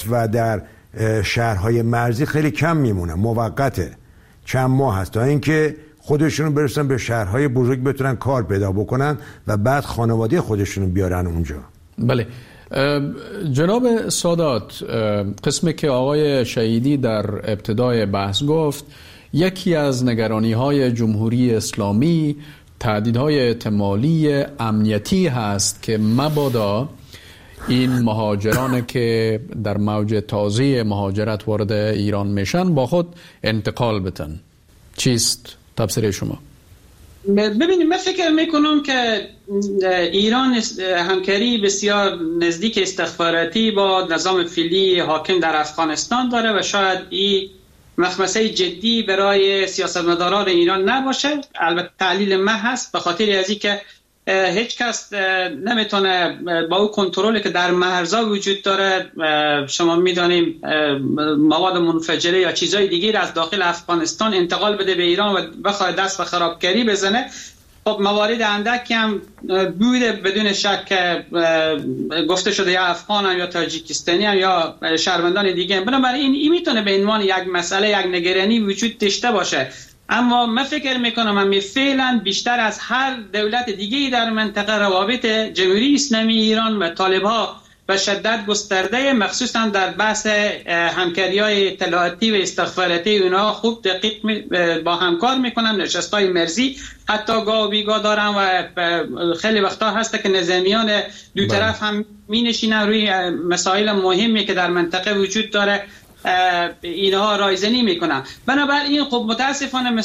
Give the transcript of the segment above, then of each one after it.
و در شهرهای مرزی خیلی کم میمونن، موقته، چند ماه هست تا اینکه خودشونو برسن به شهرهای بزرگ بتونن کار پیدا بکنن و بعد خانواده خودشونو بیارن اونجا. بله جناب سادات، قسمی که آقای شهیدی در ابتدای بحث گفت یکی از نگرانی‌های جمهوری اسلامی تهدیدهای احتمالی امنیتی هست که مبادا این مهاجران که در موج تازه مهاجرت وارد ایران میشن با خود انتقال بتن. چیست تفسیر شما؟ ببینید من فکر میکنم که ایران همکاری بسیار نزدیک استخباراتی با نظام فعلی حاکم در افغانستان داره و شاید این مخمسه جدی برای سیاستمداران ایران نباشه. البته تعلیل من هست به خاطر از اینکه هیچ کس نمیتونه با اون کنترلی که در مرزها وجود داره، شما میدانیم مواد منفجره یا چیزهای دیگه از داخل افغانستان انتقال بده به ایران و بخواد دست به خرابکاری بزنه. خب موارد اندکی هم بوده بدون شک گفته شده یا افغان هم یا تاجیکستانی هم یا شهروندان دیگه هم. بنابراین این میتونه به عنوان یک مسئله، یک نگرانی وجود داشته باشه. اما من فکر میکنم هم فعلا بیشتر از هر دولت دیگه در منطقه روابط جمهوری اسلامی ایران و طالب‌ها و شدت گسترده، مخصوصا در بحث همکاری‌های اطلاعاتی و استخباراتی اونها خوب دقیق با همکار میکنن. نشست‌های مرزی حتی گاه و بیگاه دارن و خیلی وقتا هست که نظامیان دو طرف هم مینشینن روی مسائل مهمی که در منطقه وجود داره اینها رایزنی میکنن. بنابراین خب متاسفانه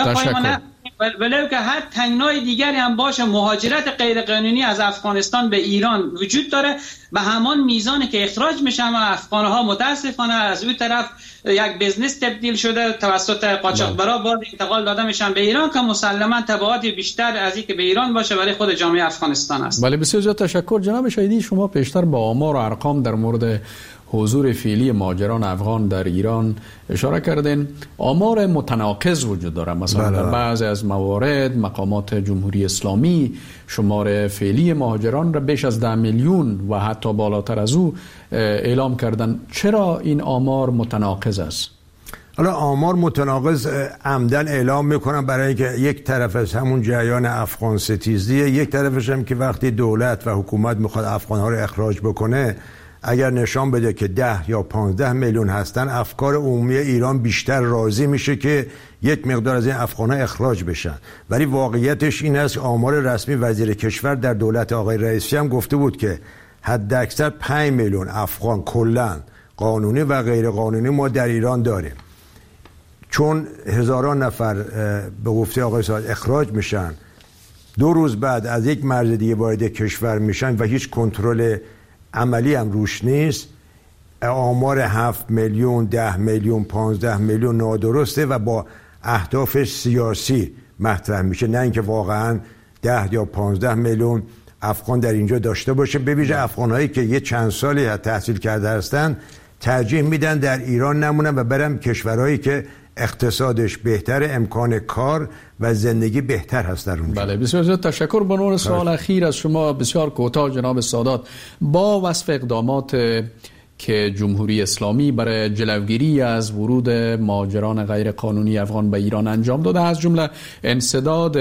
ولو که هر تنگنای دیگری هم باشه مهاجرت غیرقانونی از افغانستان به ایران وجود داره به همان میزانی که اخراج میشن و افغانها متاسفانه از اون طرف یک بزنس تبدیل شده توسط قاچاقبرا باز انتقال داده میشن به ایران که مسلما تبعات بیشتر از این که به ایران باشه برای خود جامعه افغانستان است. بله بسیار زیاد تشکر جناب شهیدی. شما پیشتر با آمار و ارقام در مورد حضور فعلی مهاجران افغان در ایران اشاره کردین. آمار متناقض وجود داره، مثلا در بعضی از موارد مقامات جمهوری اسلامی شمار فعلی مهاجران را بیش از 10 میلیون و حتی بالاتر از او اعلام کردن. چرا این آمار متناقض است؟ حالا آمار متناقض عمدن اعلام میکنن برای اینکه یک طرف از همون جریان افغان ستیزیه، یک طرفش هم که وقتی دولت و حکومت میخواد افغانها رو اخراج بکنه اگر نشان بده که 10 یا 15 میلیون هستن، افکار عمومی ایران بیشتر راضی میشه که یک مقدار از این افغان‌ها اخراج بشن. ولی واقعیتش این است آمار رسمی وزیر کشور در دولت آقای رئیسی هم گفته بود که حداکثر 5 میلیون افغان کلاً قانونی و غیر قانونی ما در ایران داریم. چون هزاران نفر به گفته آقای سادات اخراج میشن، 2 روز بعد از یک مرز دیگه وارد کشور میشن و هیچ کنترل عملی هم روش نیست، آمار 7 میلیون 10 میلیون 15 میلیون نادرسته و با اهداف سیاسی مطرح میشه، نه اینکه واقعا 10 یا 15 میلیون افغان در اینجا داشته باشه. ببینید افغانهایی که یه چند سالی تحصیل کرده هستن ترجیح میدن در ایران نمونن و برن کشورهایی که اقتصادش بهتر، امکان کار و زندگی بهتر هست در اونجا. بله بسیار زیاد تشکر. به عنوان سوال اخیر از شما بسیار کوتاه جناب سادات، با وصف اقدامات که جمهوری اسلامی برای جلوگیری از ورود مهاجران غیر قانونی افغان به ایران انجام داده، از جمله انسداد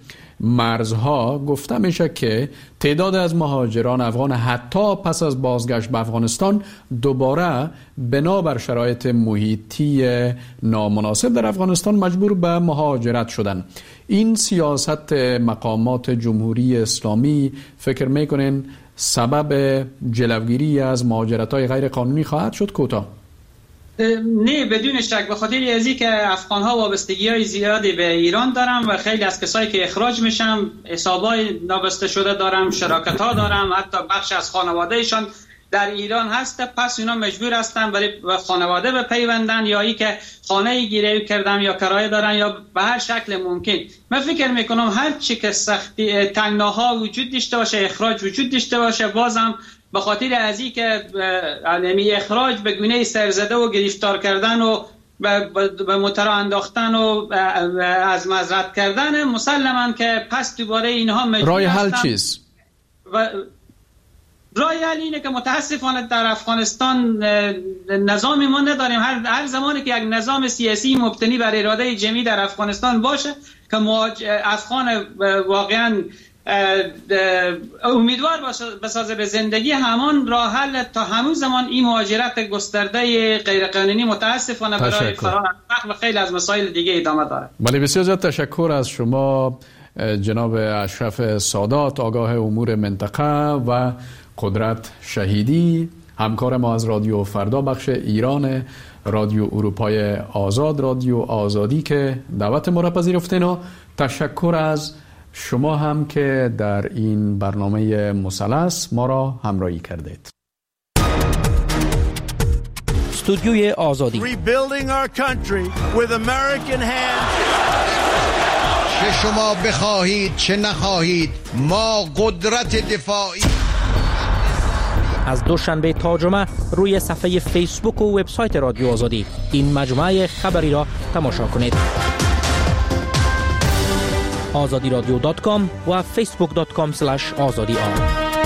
مرزها، گفته میشه که تعداد از مهاجران افغان حتی پس از بازگشت به افغانستان دوباره بنابر شرایط محیطی نامناسب در افغانستان مجبور به مهاجرت شدن. این سیاست مقامات جمهوری اسلامی فکر میکنین سبب جلوگیری از مهاجرت‌های غیر قانونی خواهد شد؟ کوتاه. نه بدون شک، به خاطر ازی که افغان‌ها وابستگی‌های زیادی به ایران دارن و خیلی از کسایی که اخراج میشن حسابای نابسته شده دارن، شراکت‌ها دارن، حتی بخش از خانواده‌شان در ایران هست، پس اینا مجبور هستن برای خانواده بپیوندن یا ای که خانه گیری کردن یا کرایه دارن یا به هر شکل ممکن. من فکر میکنم هر چی که سختی تنگناها وجود داشته باشه، اخراج وجود داشته باشه، بازم به خاطر از این که علمی اخراج به گونه سرزده و گرفتار کردن و به موتر انداختن و از مزرعت کردن، مسلماً که پس دوباره اینها مجبور راه حل چیست؟ راه حل اینه که متاسفانه در افغانستان نظامی ما نداریم. هر زمانی که یک نظام سیاسی مبتنی بر اراده جمعی در افغانستان باشه که افغان واقعا امیدوار بسازه به زندگی، همان راه حل تا همون زمان این مهاجرت گسترده غیرقانونی متاسفانه برای فرار و خیلی از مسائل دیگه ادامه داره. بله، بسیار زیاد تشکر از شما جناب اشرف سادات، آگاه امور منطقه و قدرت شهیدی، همکار ما از رادیو فردا بخش ایران، رادیو اروپای آزاد، رادیو آزادی که دعوت ما را پذیرفتین، و تشکر از شما هم که در این برنامه مثلث ما را همراهی کردید. استودیوی آزادی. Rebuilding our country with American hands. چه شما بخواهید چه نخواهید، ما قدرت دفاعی. از دوشنبه تا جمعه روی صفحه فیسبوک و وبسایت رادیو آزادی این مجموعه خبری را تماشا کنید. azadiradio.com و facebook.com/azadi.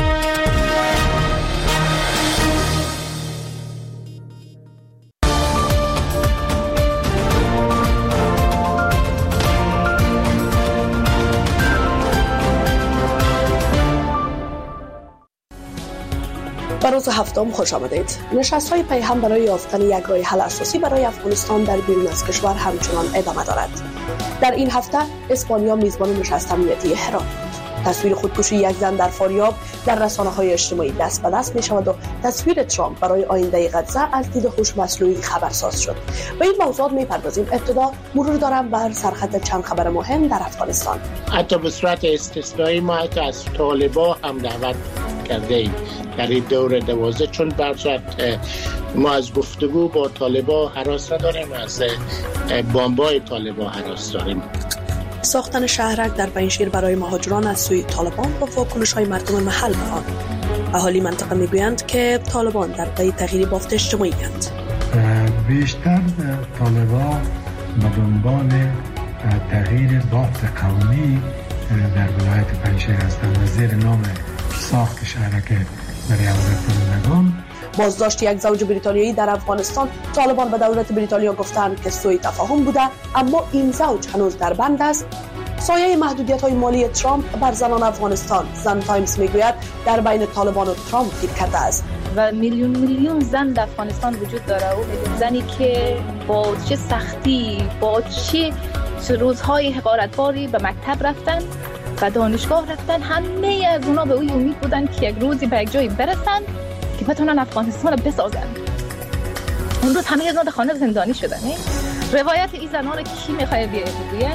به روز هفتم خوش آمدید. نشست‌های پیهم برای یافتن یک راه حل اساسی برای افغانستان در بیرون از کشور همچنان ادامه دارد. در این هفته اسپانیا میزبان نشست امنیتی هرات بود. تصویر خودکشی یک زن در فاریاب در رسانه‌های اجتماعی دست به دست می‌شود و تصویر ترامپ برای آینده غزه از دید هوش مصنوعی خبرساز شد. به این موضوعات می‌پردازیم. ابتدا مرور دارم بر سرخط چند خبر مهم در افغانستان. حتی به صورت استثنایی ما حتی از طالبان هم دعوت کرده ایم در این دور 12، چون برصورت ما از گفتگو با طالبان هراس نداریم، از بمبای طالبان هراس داریم. ساختن شهرک در پنجشیر برای مهاجران از سوی طالبان با واکنش‌های مردم محل به آن. اهالی منطقه میگویند که طالبان در پی تغییر بافت اجتماعی اند. بیشتر طالبان به دنبال تغییر بافت قومی در ولایت پنجشیر هستند و زیر نام ساخت شهرک برای اولادان. بازداشت یک زوج بریتانیایی در افغانستان. طالبان به دولت بریتانیا گفتند که سوء تفاهم بوده، اما این زوج هنوز در بند است. سایه محدودیت‌های مالی ترامپ بر زنان افغانستان. زن تایمز میگوید در بین طالبان و ترامپ گیر کرده است و میلیون زن در افغانستان وجود داره و میلیون زنی که با چه سختی، با چه روزهای حقارتباری به مکتب رفتن و دانشگاه رفتن. همه از اونا به اوی امید بودن که یک روزی به یک جایی برسن که بتونن افغانستان رو بسازن. اون روز همه از اونا در خانه زندانی شدن. روایت این زنها رو کی میخواد بگه؟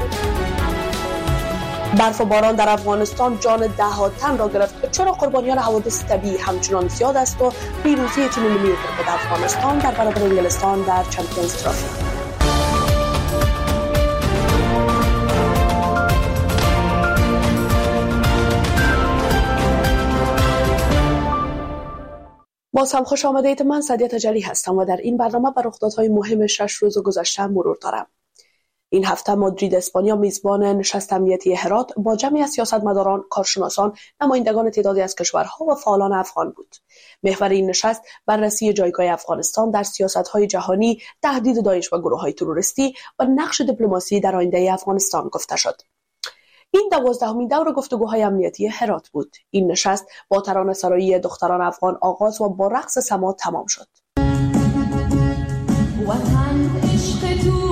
برف و باران در افغانستان جان ده‌ها تن را گرفت. چرا قربانیان حوادث طبیعی همچنان زیاد است و پیروزی تیم ملی کرکت افغانستان در برابر انگلستان در چمپیونز ترافی. باز هم خوش آمدید. من سعدیه تجلی هستم و در این برنامه بر رخدادهای مهم 6 روز گذشته مرور دارم. این هفته مادرید اسپانیا میزبان نشست امنیتی هرات با جمعی از سیاستمداران، کارشناسان، نمایندگان تعدادی از کشورها و فعالان افغان بود. محور این نشست بررسی جایگاه افغانستان در سیاست‌های جهانی، تهدید داعش و گروه‌های تروریستی و نقش دیپلماسی در آینده افغانستان گفته شد. این 12مین دور گفتگوهای امنیتی هرات بود. این نشست با ترانه‌سرایی دختران افغان آغاز و با رقص سما تمام شد. وطن عشق تو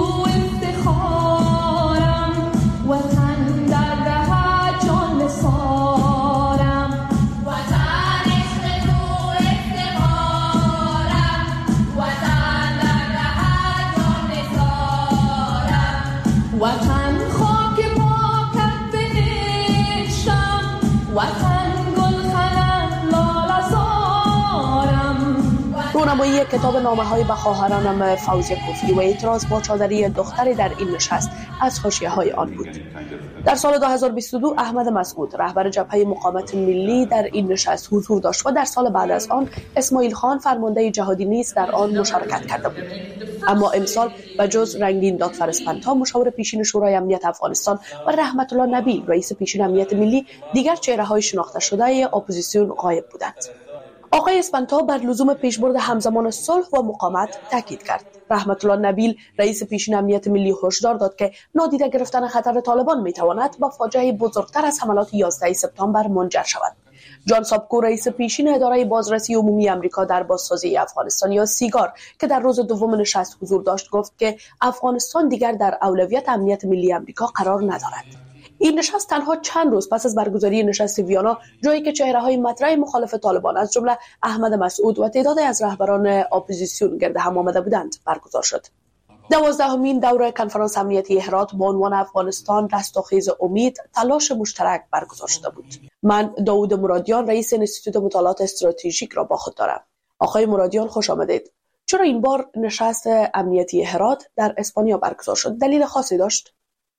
افتخارم، وطن در ره جان سارم، وطن عشق تو افتخارم، وطن در ره جان سارم، وطن خاک پاکت بهشتم، وطن گل خنن لاله زارم. اجتماعی کتاب نامه‌های به خواهرانم فوزیه کوفی و اعتراض با چادری دختری در این نشست از حاشیه‌های آن بود. در سال 2022 احمد مسعود رهبر جبهه مقاومت ملی در این نشست حضور داشت و در سال بعد از آن اسماعیل خان فرمانده جهادی نیز در آن مشارکت کرده بود. اما امسال به جز رنگین دادفر اسپانتا مشاور پیشین شورای امنیت افغانستان و رحمت الله نبیل رئیس پیشین امنیت ملی دیگر چهره‌های شناخته شده اپوزیسیون غایب بودند. آقای اسپانتا بر لزوم پیشبرد همزمان صلح و مقاومت تاکید کرد. رحمت الله نبیل رئیس پیشین امنیت ملی هشدار داد که نادیده گرفتن خطر طالبان میتواند به فاجعه بزرگتر از حملات 11 سپتامبر منجر شود. جان سابکو رئیس پیشین اداره بازرسی عمومی آمریکا در بازسازی افغانستان یا سیگار که در روز دوم نشست حضور داشت گفت که افغانستان دیگر در اولویت امنیت ملی آمریکا قرار ندارد. این نشست تنها چند روز پس از برگزاری نشست ویانا، جایی که چهره‌های مطرح مخالف طالبان از جمله احمد مسعود و تعدادی از رهبران اپوزیسیون گرد هم آمده بودند برگزار شد. 12مین دوره کنفرانس امنیتی هرات با عنوان افغانستان رستاخیز امید تلاش مشترک برگزار شده بود. من داوود مرادیان رئیس انستیتوت مطالعات استراتژیک را با خود دارم. آقای مرادیان خوش آمدید. چرا این بار نشست امنیتی هرات در اسپانیا برگزار شد؟ دلیل خاصی داشت؟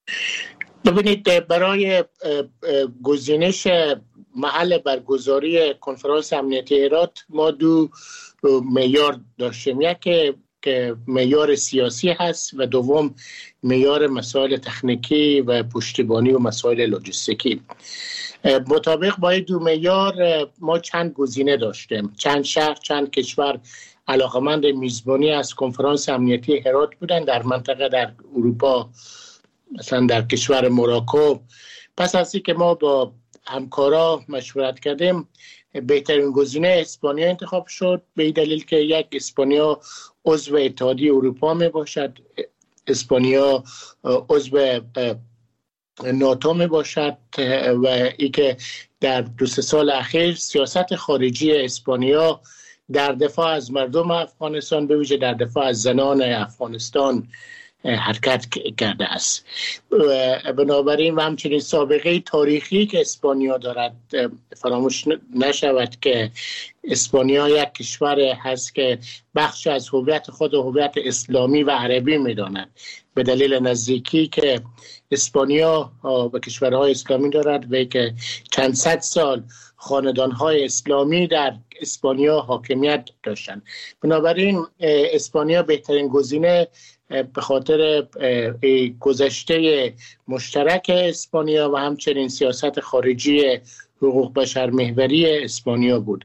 ببینید، برای گزینش محل برگزاری کنفرانس امنیتی هرات ما دو معیار داشتیم. یک که معیار سیاسی هست و دوم معیار مسائل تکنیکی و پشتیبانی و مسائل لوجستیکی. مطابق با این دو معیار ما چند گزینه داشتیم. چند شهر، چند کشور علاقمند میزبانی از کنفرانس امنیتی هرات بودن در منطقه در اروپا، مثلا در کشور موراکو. پس از اینکه ما با همکارا مشورت کردیم، بهترین گزینه اسپانیا انتخاب شد، به این دلیل که یک، اسپانیا عضو اتحادیه اروپا می باشد، اسپانیا عضو ناتو می باشد و ای که در 2-3 سال اخیر سیاست خارجی اسپانیا در دفاع از مردم افغانستان، به ویژه در دفاع از زنان افغانستان حرکت کرده است. بنابراین و همچنین سابقه تاریخی که اسپانیا دارد، فراموش نشود که اسپانیا یک کشور هست که بخش از هویت خود هویت اسلامی و عربی می‌داند، به دلیل نزدیکی که اسپانیا به کشورهای اسلامی دارد و که چند صد سال خاندان‌های اسلامی در اسپانیا حاکمیت داشتند. بنابراین اسپانیا بهترین گزینه به خاطر گذشته مشترک اسپانیا و همچنین سیاست خارجی حقوق بشر محوری اسپانیا بود.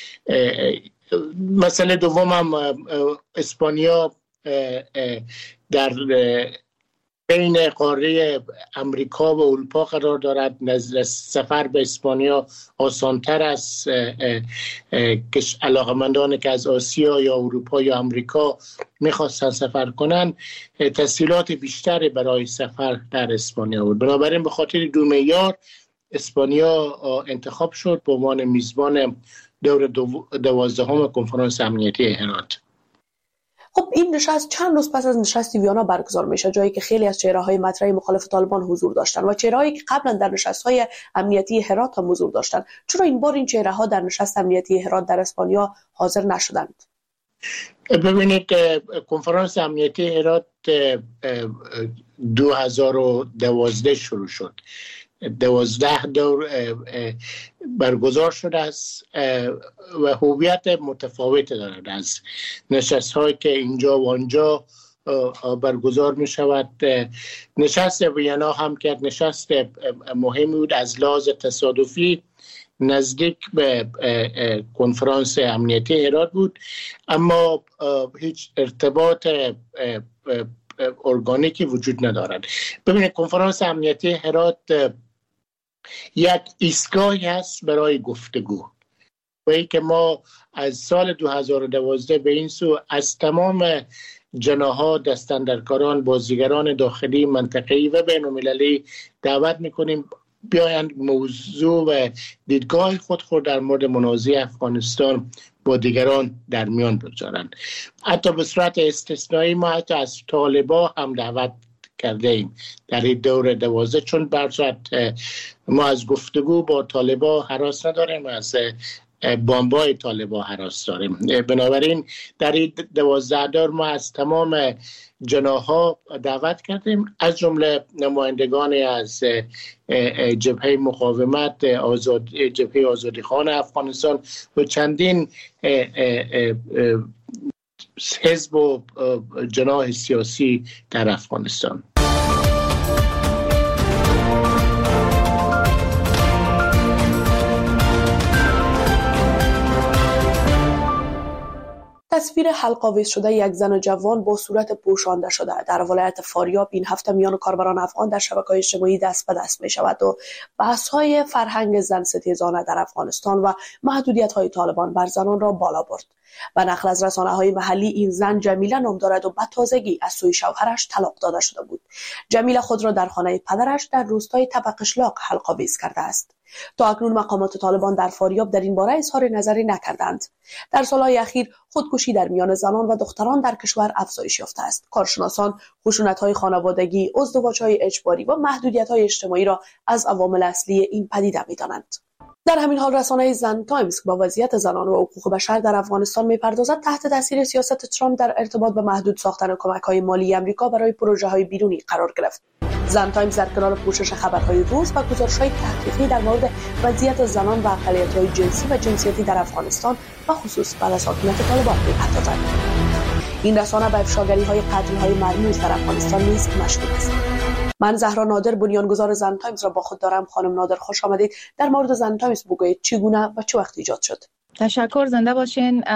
مسئله دوم هم اسپانیا در بین قاره امریکا و اروپا قرار دارد. سفر به اسپانیا آسانتر از علاقمندان که از آسیا یا اروپا یا امریکا میخواستن سفر کنن، تسهیلات بیشتری برای سفر در اسپانیا بود. بنابراین به خاطر دو معیار اسپانیا انتخاب شد به عنوان میزبان دور 12 کنفرانس امنیتی هرات. خب این نشست چند روز پس از نشست ویانا برگزار میشه، جایی که خیلی از چهره‌های مطرح مخالف طالبان حضور داشتن و چهره‌هایی که قبلا در نشست‌های امنیتی هرات هم حضور داشتن. چرا این بار این چهره‌ها در نشست امنیتی هرات در اسپانیا حاضر نشدند؟ ببینید، کنفرانس امنیتی هرات 2012 شروع شد. 12 دور برگزار شده است و هویت متفاوت دارد از نشست‌هایی که اینجا و آنجا برگزار می شود. نشست وینا هم که نشست مهمی بود از لحاظ تصادفی، نزدیک به کنفرانس امنیتی هرات بود، اما هیچ ارتباط ارگانیکی وجود ندارد. ببینید، کنفرانس امنیتی هرات یک ایستگاهی هست برای گفتگو و ای که ما از سال 2012 به این سو از تمام جناح‌ها، دستاندرکاران، بازیگران داخلی، منطقه‌ای و بین‌المللی دعوت می‌کنیم بیایند موضوع و دیدگاه خود در مورد منازعه افغانستان با دیگران در میان بگذارند. حتی به صورت استثنایی ما حتی از طالبان هم دعوت کرده ایم در این دور 12، چون برصورت ما از گفتگو با طالبان هراس نداریم، از بمبای طالبان هراس داریم. بنابراین در این 12 دار ما از تمام جناح‌ها دعوت کردیم، از جمله نمایندگان از جبهه مقاومت، جبهه آزادیخوان افغانستان و چندین حزب و جناح سیاسی در افغانستان. تصویر حلق‌آویز شده یک زن جوان با صورت پوشانده شده در ولایت فاریاب این هفته میان کاربران افغان در شبکه‌های اجتماعی دست به دست می‌شود و بحث‌های فرهنگ زن ستیزانه در افغانستان و محدودیت‌های طالبان بر زنان را بالا برد. و نقل از رسانه‌های محلی این زن جمیله نام دارد و به تازگی از سوی شوهرش طلاق داده شده بود. جمیله خود را در خانه پدرش در روستای تپه‌قشلاق حلق‌آویز کرده است. تا اکنون مقامات طالبان در فاریاب در این باره اظهار نظری نکردند. در سالهای اخیر خودکشی در میان زنان و دختران در کشور افزایش یافته است. کارشناسان خشونت‌های خانوادگی، ازدواج‌های اجباری و محدودیت‌های اجتماعی را از عوامل اصلی این پدیده می‌دانند. در همین حال رسانه زن تایمز با وضعیت زنان و حقوق بشر در افغانستان می‌پردازد تحت تاثیر سیاست ترامپ در ارتباط به محدود ساختن کمک‌های مالی آمریکا برای پروژه‌های بیرونی قرار گرفت. زن تایمز در کنار پوشش خبرهای روز و گزارش‌های تحقیقی در مورد وضعیت زنان و اقلیت‌های جنسی و جنسیتی در افغانستان و خصوص بعد از حاکمیت طالبان می‌پردازد. این رسانه به افشاگری‌های قتل‌های مرموز در افغانستان نیز مشغول است. من زهرا نادر بنیانگذار زن تایمز را با خود دارم. خانم نادر خوش آمدید. در مورد زن تایمز بگویید چگونه و چه وقت ایجاد شد؟ تشکر، زنده باشین.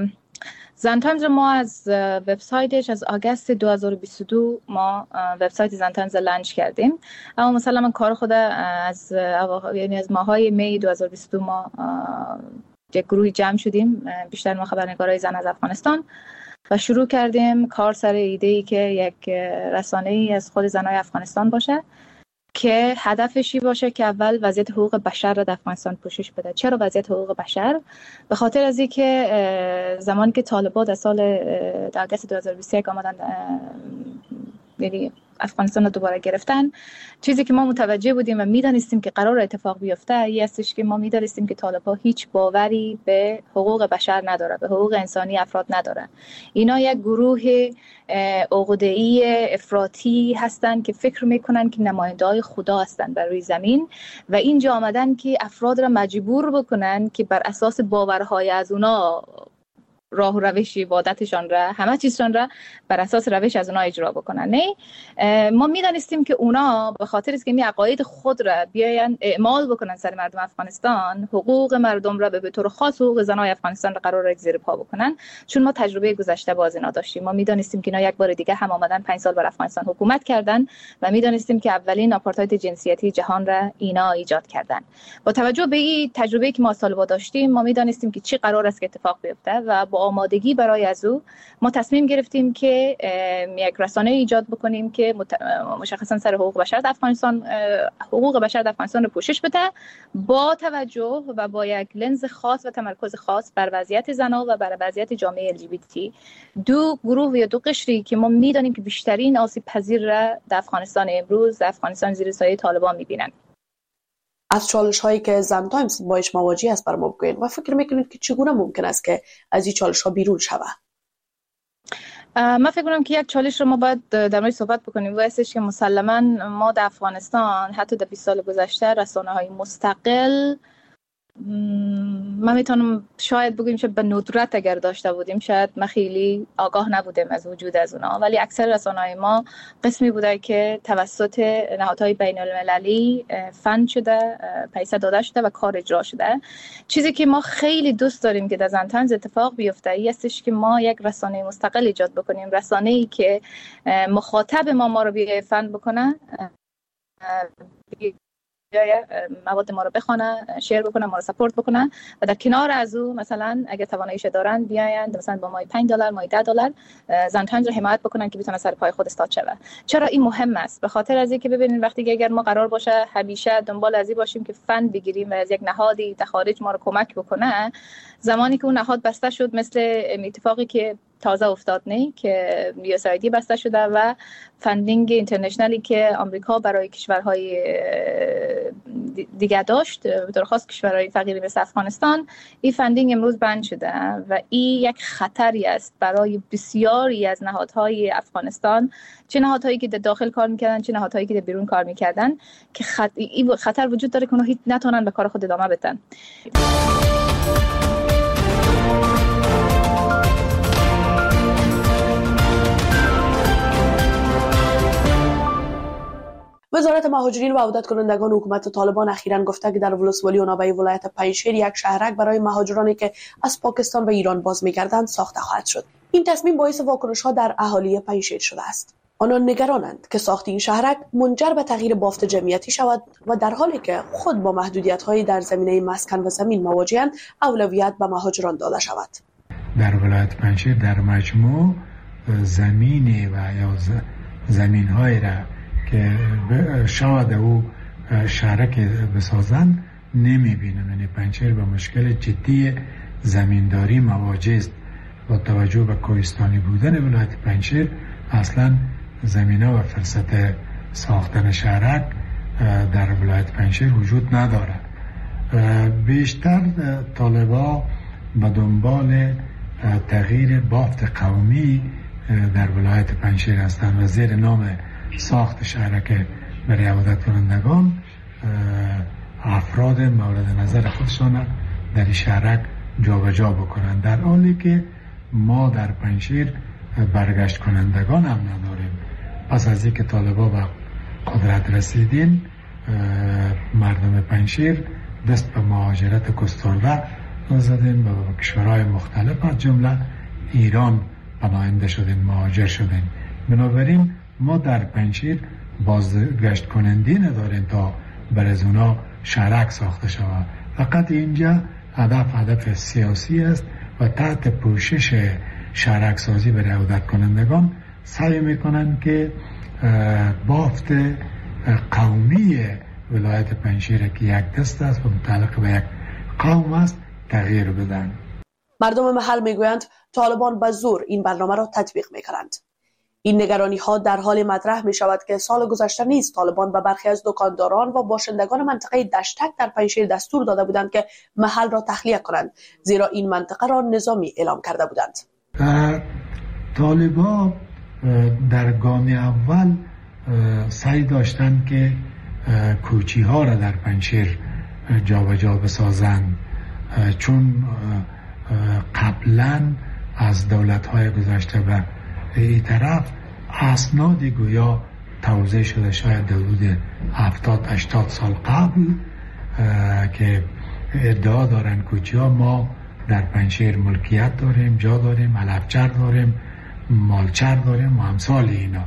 زن تایمز رو ما از وبسایتش از آگوست 2022 ما وبسایت زن تایمز لانچ کردیم. اما مثلا من کار خود از ماهای می 2022 ما یک گروهی جمع شدیم، بیشتر ما خبرنگارای زن از افغانستان، و شروع کردیم کار سر ایده‌ای که یک رسانه‌ای از خود زنای افغانستان باشه که هدفشی باشه که اول وضعیت حقوق بشر را در افغانستان پوشش بده. چرا وضعیت حقوق بشر؟ به خاطر از اینکه زمانی که طالبان در سال آگوست 2021 آمدن یعنی افغانستان رو دوباره گرفتن، چیزی که ما متوجه بودیم و میدانستیم که قرار اتفاق بیفته این استش که ما میدانستیم که طالبان هیچ باوری به حقوق بشر نداره، به حقوق انسانی افراد نداره. اینا یک گروه عقده‌ای افراطی هستند که فکر میکنن که نماینده‌های خدا هستند بر روی زمین و اینجا آمدن که افراد را مجبور بکنن که بر اساس باورهای از اونا راه و روش عبادتشان را، همه چیزشان را بر اساس روش از اونا اجرا بکنن. نه، ما میدانستیم که اونا به خاطر اینکه می عقاید خود را بیاین اعمال بکنن سر مردم افغانستان، حقوق مردم را به طور خاص حقوق زنای افغانستان را قرار زیر پا بکنن. چون ما تجربه گذشته با اینا داشتیم، ما میدانستیم که اینا یک بار دیگه هم آمدن 5 سال بر افغانستان حکومت کردن و میدانستیم که اولین آپارتاید جنسیتی جهان را اینا ایجاد کردن. با توجه به این تجربه که ما سال‌ها داشتیم، ما میدانستیم که چی قرار است که اتفاق بیفته و با آمادگی برای از او ما تصمیم گرفتیم که یک رسانه ایجاد بکنیم که مشخصا سر حقوق بشر در افغانستان، حقوق بشر در افغانستان رو پوشش بده، با توجه و با یک لنز خاص و تمرکز خاص بر وضعیت زنان و بر وضعیت جامعه LGBT، دو گروه یا دو قشری که ما میدانیم که بیشترین آسیب پذیر را در افغانستان امروز، در افغانستان زیر سایه طالبان میبینن. از چالش هایی که زن تایمز باش مواجه است برام بگوین و فکر میکنید که چگونه ممکن است که از این چالش ها بیرون شود؟ من فکر کنم که یک چالش رو ما باید در مورد صحبت بکنیم و هستش که مسلماً ما در افغانستان حتی در 20 سال گذشته رسانه های مستقل، من میتونم شاید بگویم که به ندرت اگر داشته بودیم شاید ما خیلی آگاه نبودیم از وجود از اونا، ولی اکثر رسانه‌های ما قسمی بوده که توسط نهادهای بین المللی فند شده، پیسه داده شده و کار اجرا شده. چیزی که ما خیلی دوست داریم که در زن تایمز اتفاق بیفته این استش که ما یک رسانه مستقل ایجاد بکنیم، رسانه‌ای که مخاطب ما رو بیه فند بکنه، مواد ما رو بخونه، شیر بکنه، ما رو سپورت بکنه و در کنار از او مثلا اگه تواناییش دارن بیاین مثلا با مای $5 مای $10 زن تایمز رو حمایت بکنن که بتونه سر پای خود استاد شه. چرا این مهم است؟ به خاطر از اینکه ببینید وقتی که اگر ما قرار باشه همیشه دنبال از این باشیم که فند بگیریم و از یک نهادی در خارج ما رو کمک بکنه، زمانی که اون نهاد بسته شد، مثل اتفاقی که تازه افتاد نه که USAID بسته شده و فندینگ اینترنشنالی که آمریکا برای کشورهای دیگه داشت درخواست کشورهای فقیر مثل افغانستان، این فندینگ امروز بند شده و این یک خطری است برای بسیاری از نهادهای افغانستان، چه نهادهایی که در داخل کار میکردن چه نهادهایی که در بیرون کار میکردن، که این خطر وجود داره که اونها هیچ نتونن به کار خود ادامه بدن. وزارت مهاجرین و عودت کنندگان حکومت طالبان اخیراً گفته که در ولسوالی اونابه ولایت پنجشیر یک شهرک برای مهاجرانی که از پاکستان و ایران باز می‌گردند ساخته خواهد شد. این تصمیم باعث واکنش‌ها در اهالی پنجشیر شده است. آنان نگرانند که ساخت این شهرک منجر به تغییر بافت جمعیتی شود و در حالی که خود با محدودیت‌های در زمینه مسکن و زمین مواجهند، اولویت به مهاجران داده شود. در ولایت پنجشیر در مجموع زمینی و یا زمین‌های را که شاید او شهرک بسازن نمیبینم. یعنی پنجشیر به مشکل جدی زمینداری مواجه است. با توجه به کوهستانی بودن ولایت پنجشیر اصلا زمینه و فرصت ساختن شهرک در ولایت پنجشیر وجود ندارد. بیشتر طالبا به دنبال تغییر بافت قومی در ولایت پنجشیر هستند و زیر نام ساخت شهرک برای عودت کنندگان افراد مورد نظر خودشان در شهرک جابجا بکنند، در حالی که ما در پنجشیر برگشت کنندگان هم نداریم. پس از اینکه طالبا به قدرت رسیدین، مردم پنجشیر دست به مهاجرت گسترده زدین و به کشورهای مختلف از جمله ایران پناهنده شدین، مهاجر شدین. بنابراین ما در پنجشیر بازگشت کننده نداریم تا بر از اونا شهرک ساخته شود. فقط اینجا هدف سیاسی است و تحت پوشش شهرک سازی برای عودت کنندگان سعی میکنن که بافت قومی ولایت پنجشیر که یک دست است و متعلق به یک قوم است تغییر بدن. مردم محل میگویند طالبان به زور این برنامه را تطبیق میکنند. این نگرانی ها در حال مطرح می شود که سال گذشته نیز طالبان به برخی از دکانداران و باشندگان منطقه دشتک در پنجشیر دستور داده بودند که محل را تخلیه کنند، زیرا این منطقه را نظامی اعلام کرده بودند. طالبان در گام اول سعی داشتند که کوچی ها را در پنجشیر جابجا بسازند، چون قبلا از دولت های گذشته به این طرف اسنادی گویا توزیع شده شاید در حدود 70-80 سال قبل که ادعا دارن کوچی ها ما در پنجشیر ملکیت داریم، جا داریم، علفچر داریم، مالچر داریم و امثال اینا.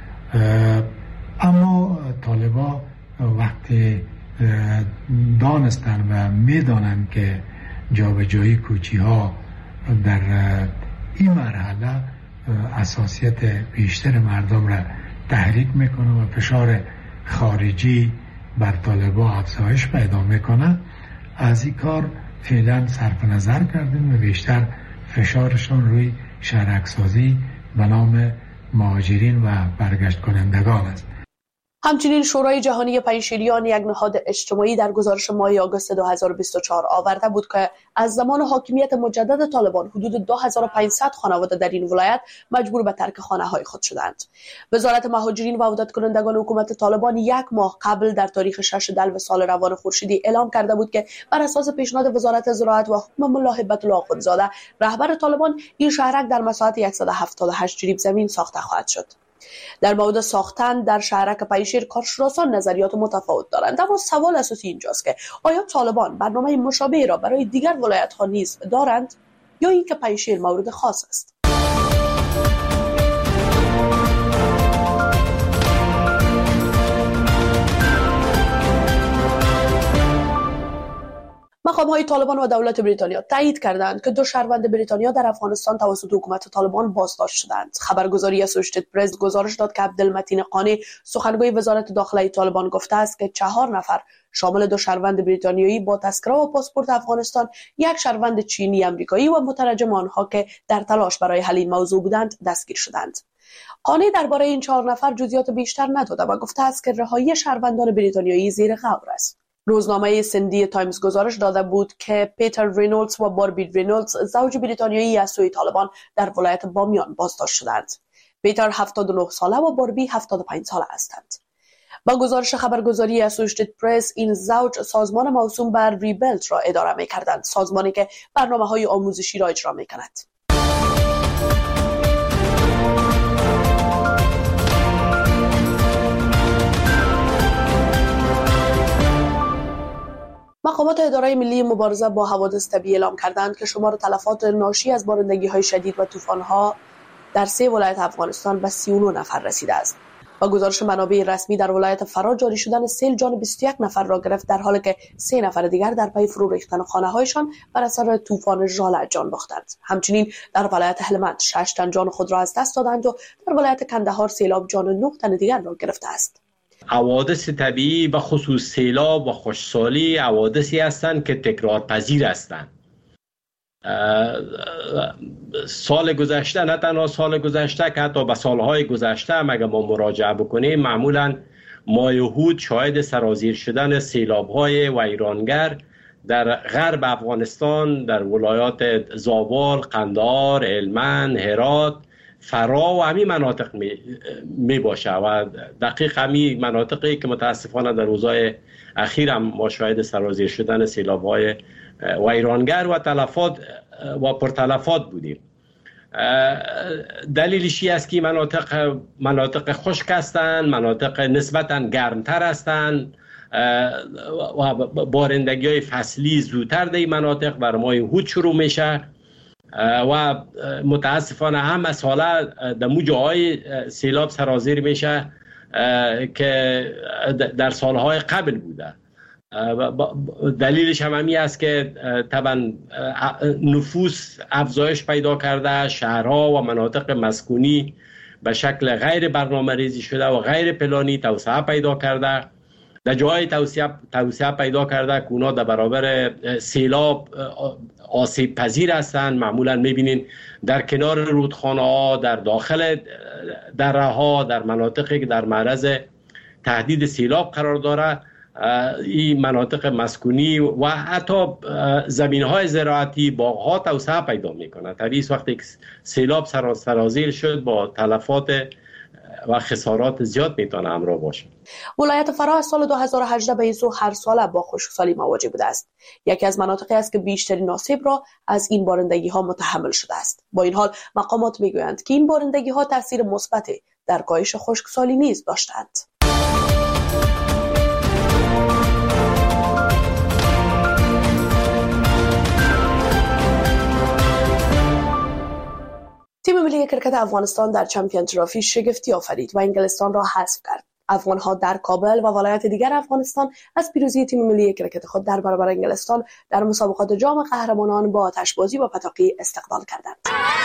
اما طالبا وقتی دانستن و میدانن که جابجایی کوچی ها در این مرحله اساسیت بیشتر مردم را تحریک میکنه و فشار خارجی بر طالبا افزایش پیدا میکنه، از این کار فعلا صرف نظر کردیم و بیشتر فشارشان روی شهرکسازی به نام مهاجرین و برگشت کنندگان است. همچنین شورای جهانی پنجشیریان یک نهاد اجتماعی در گزارش ماه آگوست 2024 آورده بود که از زمان حاکمیت مجدد طالبان حدود 2500 خانواده در این ولایت مجبور به ترک خانه‌های خود شدند. وزارت مهاجرین و عودت کنندگان حکومت طالبان یک ماه قبل در تاریخ 6 دلو سال روان خورشیدی اعلام کرده بود که بر اساس پیشنهاد وزارت زراعت و حکم ملا هیبت الله آخوندزاده رهبر طالبان، این شهرک در مساحت 178 جریب زمین ساخته خواهد شد. در مورد ساختن در شهرک پنجشیر کارشناسان نظریات متفاوت دارند، اما سوال اساسی اینجاست که آیا طالبان برنامه مشابهی را برای دیگر ولایت‌ها نیز دارند یا اینکه پنجشیر مورد خاص است؟ مقام‌های طالبان و دولت بریتانیا تایید کردند که 2 شهروند بریتانیا در افغانستان توسط حکومت طالبان بازداشت شدند. خبرگزاری اسوشیتد پرس گزارش داد که عبدالمتین قانی، سخنگوی وزارت داخله طالبان، گفته است که 4 نفر شامل 2 شهروند بریتانیایی با تذکره و پاسپورت افغانستان، 1 شهروند چینی امریکایی و مترجم آنها که در تلاش برای حل این موضوع بودند دستگیر شدند. قانی درباره این 4 نفر جزئیات بیشتر نداده و گفته است که رهایی شهروندان بریتانیایی زیر غور است. روزنامه سندی تایمز گزارش داده بود که پیتر رینولدز و باربی رینولدز زوج بریتانیایی از سوی طالبان در ولایت بامیان بازداشت شدند. پیتر 79 ساله و باربی 75 ساله هستند. با گزارش خبرگزاری اسوشیتد پرس، این زوج سازمان موسوم بر ریبلت را اداره می‌کردند، سازمانی که برنامه‌های آموزشی را اجرا می‌کند. مقامات اداره ملی مبارزه با حوادث طبیعی اعلام کردند که شمار تلفات ناشی از بارندگی‌های شدید و طوفان‌ها در 3 ولایت افغانستان به 39 نفر رسیده است. با گزارش منابع رسمی، در ولایت فرا جاری شدن سیل جان 21 نفر را گرفت، در حالی که 3 نفر دیگر در پی فرو ریختن خانه‌هایشان بر اثر طوفان ژاله جان باختند. همچنین در ولایت هلمند 6 تن جان خود را از دست دادند و در ولایت کندهار سیلاب جان 9 تن دیگر را گرفته است. حوادث طبیعی به خصوص سیلاب و خشکسالی حوادثی هستند که تکرارپذیر هستند. سال گذشته، نه تنها سال گذشته که حتی به سالهای گذشته هم اگر ما مراجعه بکنیم، معمولا ماه هود شاهد سرازیر شدن سیلاب‌های ویرانگر در غرب افغانستان، در ولایات زابل، قندهار، هلمند، هرات، فرا و همین مناطق می باشه و دقیق همین مناطقی که متاسفانه در روزهای اخیر هم ما شاهد سرازیر شدن سیلاب‌های ویرانگر و تلفات و پرتلفات بودیم. دلیلش است که مناطق خشک هستند، مناطق نسبتاً گرمتر هستند و بارندگی های فصلی زودتر در این مناطق بر ماه هود شروع میشه و متاسفانه هم از حالا در مو جاهای سیلاب سرازیر میشه که در سالهای قبل بوده. دلیلش هم همی است که طبعا نفوس افزایش پیدا کرده، شهرها و مناطق مسکونی به شکل غیر برنامه ریزی شده و غیر پلانی توسعه پیدا کرده. در جای توسعه پیدا کرده که اونا در برابر سیلاب آسیب پذیر هستند. معمولا میبینین در کنار رودخانه ها، در داخل دره ها، در مناطقی که در معرض تهدید سیلاب قرار داره، این مناطق مسکونی و حتی زمین‌های زراعتی، باغ‌ها توسعه پیدا می‌کنه. طبیعی وقتی سیلاب سرازیر شد با تلفات و خسارات زیاد میتونه همراه باشه. ولایت فرا از سال 2018 به این سو هر سال با خشکسالی مواجه بوده است. یکی از مناطقی است که بیشترین آسیب را از این بارندگی‌ها متحمل شده است. با این حال مقامات میگویند که این بارندگی‌ها تاثیر مثبتی در کاهش خشکسالی نیز داشتند. تیم ملی کرکت افغانستان در چمپیون ترافی شگفتی آفرید و انگلستان را حذف کرد. افغان‌ها در کابل و ولایت دیگر افغانستان از پیروزی تیم ملی کرکت خود در برابر انگلستان در مسابقات جام قهرمانان با آتشبازی و پتاقی استقبال کردند.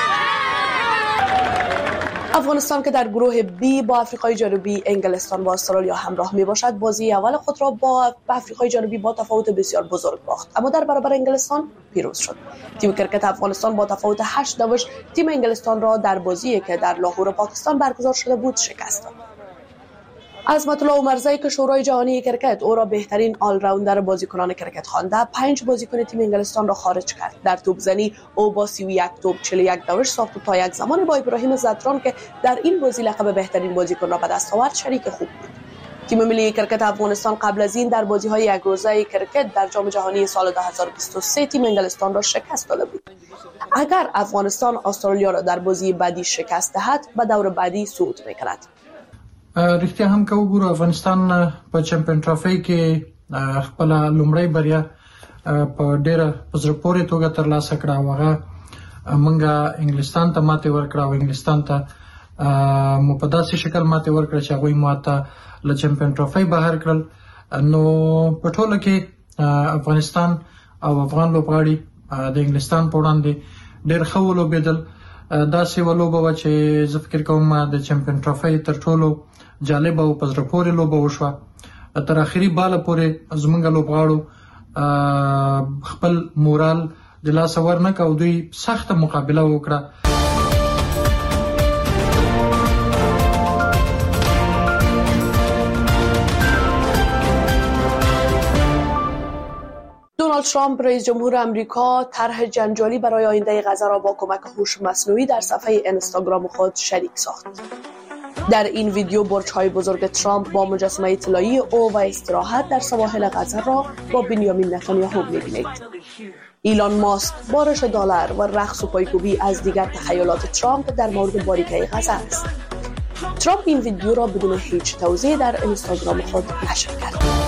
افغانستان که در گروه بی با آفریقای جنوبی، انگلستان و استرالیا همراه می باشد، بازی اول خود را با آفریقای جنوبی با تفاوت بسیار بزرگ باخت، اما در برابر انگلستان پیروز شد. تیم کرکت افغانستان با تفاوت 8-0 تیم انگلستان را در بازی که در لاهور پاکستان برگزار شده بود شکست داد. عظمت الله عمرزایی که شورای جهانی کرکت او را بهترین آل راوندر بازیکنان کرکت خوانده، 5 بازیکن تیم انگلستان را خارج کرد. در توپزنی او با 31 توپ 41 داشت ساخت تا یک زمان با ابراهیم زدران که در این بازی لقب بهترین بازیکن را به دست آورد شریک خوب بود. تیم ملی کرکت افغانستان قبل از این در بازی‌های یک روزه کرکت در جام جهانی سال 2023 تیم انگلستان را شکست داده بود. اگر افغانستان استرالیا را در بازی بعدی شکست دهد، به دور بعدی صعود می‌کند. رښتیا هم که وګورو افغانستان په چمپیون ټرافي کې خپل لومړی بریا په ډېره په زړه پورې توګه ترلاسه کړه او هغه موږ انګلستان ته ماتې ورکړه او انګلستان ته مو په داسې شکل ماتې ورکړه چې هغوی مو ته له چمپیون ټرافي بهر کړل. نو په ټوله کې افغانستان او افغان لوبغاړي د انګلستان په وړاندې ډېر ښه ولوبېدل. داسې ولوبه وه چې زه فکر کوم د چمپیون ټرافي تر ټولو جالبه او په زړه پورې لوبه وشوه. تر اخري باله پورې زموږ لوبغاړو خپل مورال د لاسه ورنکړ او دوی سخته مقابله وکړه. ترامپ رئیس جمهور آمریکا طرح جنجالی برای آینده غزه را با کمک هوش مصنوعی در صفحه اینستاگرام خود شریک ساخت. در این ویدیو برج‌های بزرگ ترامپ با مجسمه طلایی او و استراحت در سواحل غزه را با بنیامین نتانیاهو می‌بینید. ایلان ماسک بارش دلار و رقص و پایکوبی از دیگر تخیلات ترامپ در مورد باریکه غزه است. ترامپ این ویدیو را بدون هیچ توضیح در اینستاگرام خود نشر کرد.